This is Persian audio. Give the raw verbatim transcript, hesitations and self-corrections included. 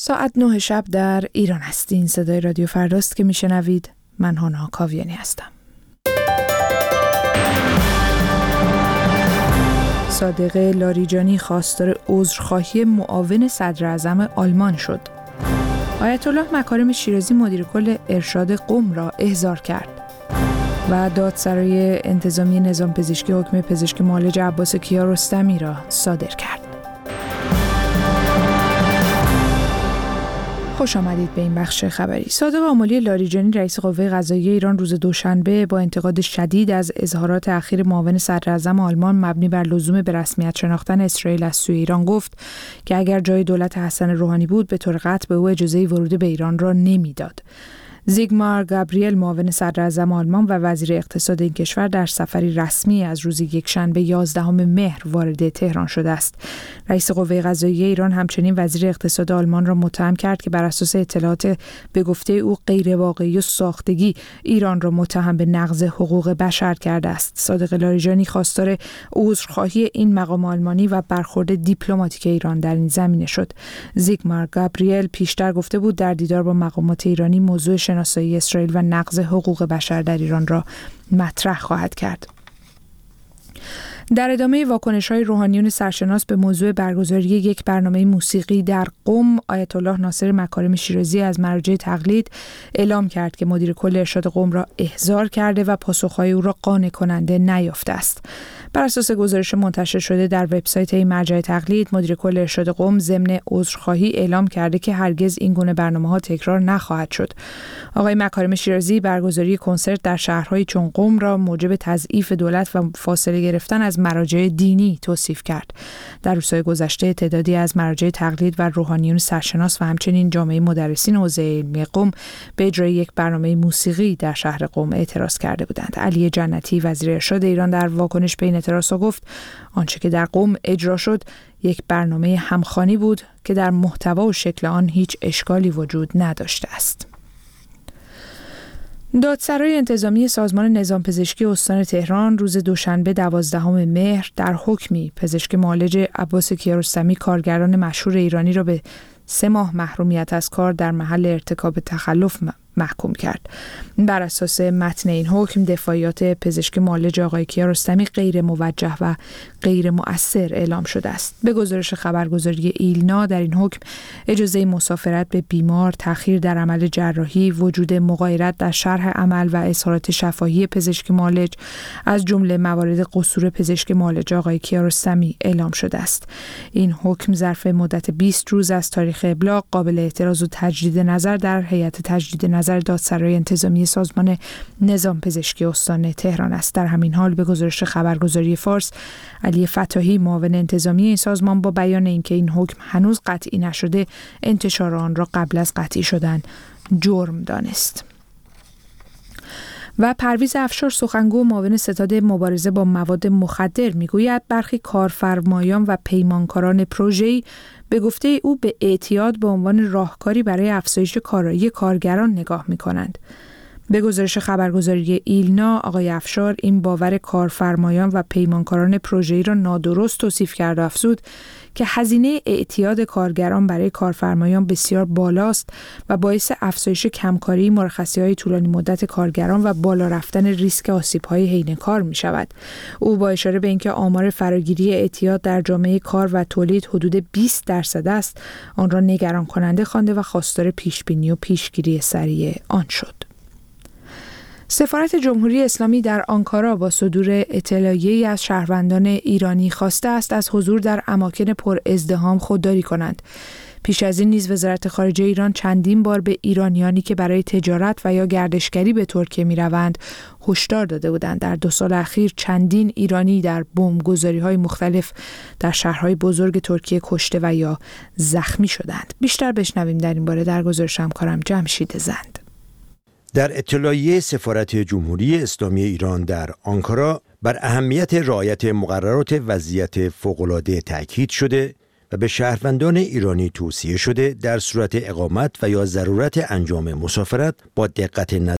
ساعت نه شب در ایران هستین. صدای رادیو فرداست که میشنوید. من هانا کاویانی هستم. صادق لاریجانی خواستار عذرخواهی معاون صدر اعظم آلمان شد. آیت الله مکارم شیرازی مدیر کل ارشاد قم را احضار کرد. و دادسرای انتظامی نظام پزشکی حکم پزشک معالج عباس کیارستمی را صادر کرد. خوش آمدید به این بخش خبری. صادق آملی لاریجانی رئیس قوه قضاییه ایران روز دوشنبه با انتقاد شدید از اظهارات اخیر معاون صدر اعظم آلمان مبنی بر لزوم به رسمیت شناختن اسرائیل از سوی ایران گفت که اگر جای دولت حسن روحانی بود به طور قطع به او اجازه ورود به ایران را نمیداد. زیگمار گابریل معاون صدر اعظم آلمان و وزیر اقتصاد این کشور در سفری رسمی از روز یکشنبه یازدهم مهر وارد تهران شده است. رئیس قوه قضاییه ایران همچنین وزیر اقتصاد آلمان را متهم کرد که بر اساس اطلاعات به گفته او غیر واقعی و ساختگی ایران را متهم به نقض حقوق بشر کرده است. صادق لاریجانی خواستار عذرخواهی این مقام آلمانی و برخورد دیپلماتیک ایران در این زمینه شد. زیگمار گابریل پیشتر گفته بود در دیدار با مقامات ایرانی موضوع شناسایی اسرائیل و نقض حقوق بشر در ایران را مطرح خواهد کرد. در ادامه واکنش‌های روحانیون سرشناس به موضوع برگزاری یک برنامه موسیقی در قم، آیت الله ناصر مکارم شیرازی از مراجع تقلید اعلام کرد که مدیر کل ارشاد قم را احضار کرده و پاسخ‌های او را قانع کننده نیافته است. بر اساس گزارش منتشر شده در وبسایت این مرجع تقلید، مدیر کل ارشاد قم ضمن عذرخواهی اعلام کرده که هرگز این گونه برنامه‌ها تکرار نخواهد شد. آقای مکارم شیرازی برگزاری کنسرت در شهرهای چون قم را موجب تضعیف دولت و فاصله گرفتن از مراجع دینی توصیف کرد. در روزهای گذشته تعدادی از مراجع تقلید و روحانیون سرشناس و همچنین جامعه مدرسین حوزه علمی قم به اجرای یک برنامه موسیقی در شهر قم اعتراض کرده بودند. علی جنتی وزیر ارشاد ایران در واکنش به این اعتراض گفت آنچه که در قم اجرا شد یک برنامه همخوانی بود که در محتوا و شکل آن هیچ اشکالی وجود نداشته است. دادسرای انتظامی سازمان نظام پزشکی استان تهران روز دوشنبه دوازدهم مهر در حکمی پزشک معالج عباس کیارستمی کارگران مشهور ایرانی را به سه ماه محرومیت از کار در محل ارتکاب تخلف محکوم کرد. بر اساس متن این حکم دفاعیات پزشک معالج آقای کیارستمی غیر موجه و غیر مؤثر اعلام شده است. به گزارش خبرگزاری ایلنا در این حکم اجازه مسافرت به بیمار، تأخیر در عمل جراحی، وجود مغایرت در شرح عمل و اظهارات شفاهی پزشک معالج از جمله موارد قصور پزشک معالج آقای کیارستمی اعلام شده است. این حکم ظرف مدت بیست روز از تاریخ ابلاغ قابل اعتراض و تجدید نظر در هیئت تجدید نظر دادسرای انتظامی سازمان نظام پزشکی استان تهران است. در همین حال به گزارش خبرگزاری فارس، علی فتاحی معاون انتظامی این سازمان با بیان اینکه این حکم هنوز قطعی نشده، انتشار آن را قبل از قطعی شدن جرم دانست. و پرویز افشار سخنگو معاون ستاد مبارزه با مواد مخدر میگوید برخی کارفرمایان و پیمانکاران پروژه‌ای به گفته او به اعتیاد به عنوان راهکاری برای افزایش کارایی کارگران نگاه می‌کنند. به گزارش خبرگزاری ایلنا، آقای افشار این باور کارفرمایان و پیمانکاران پروژه‌ای را نادرست توصیف کرد و افزود که هزینه اعتیاد کارگران برای کارفرمایان بسیار بالاست و باعث افزایش کمکاری، مرخصی‌های طولانی مدت کارگران و بالا رفتن ریسک آسیب‌های حین کار می‌شود. او با اشاره به اینکه آمار فراگیری اعتیاد در جامعه کار و تولید حدود بیست درصد است، آن را نگران کننده خوانده و خواستار پیشبینی و پیشگیری سریع آن شد. سفارت جمهوری اسلامی در آنکارا با صدور اطلاعیه‌ای از شهروندان ایرانی خواسته است از حضور در اماکن پر ازدحام خودداری کنند. پیش از این نیز وزارت خارجه ایران چندین بار به ایرانیانی که برای تجارت و یا گردشگری به ترکیه می‌روند هشدار داده بودند. در دو سال اخیر چندین ایرانی در بمب‌گذاری‌های مختلف در شهرهای بزرگ ترکیه کشته و یا زخمی شدند. بیشتر بشنویم در این باره در گزارش همکارم جمشید زند. در اطلاعیه سفارت جمهوری اسلامی ایران در آنکارا بر اهمیت رعایت مقررات وضعیت فوق‌العاده تأکید شده و به شهروندان ایرانی توصیه شده در صورت اقامت و یا ضرورت انجام مسافرت با دقت نظر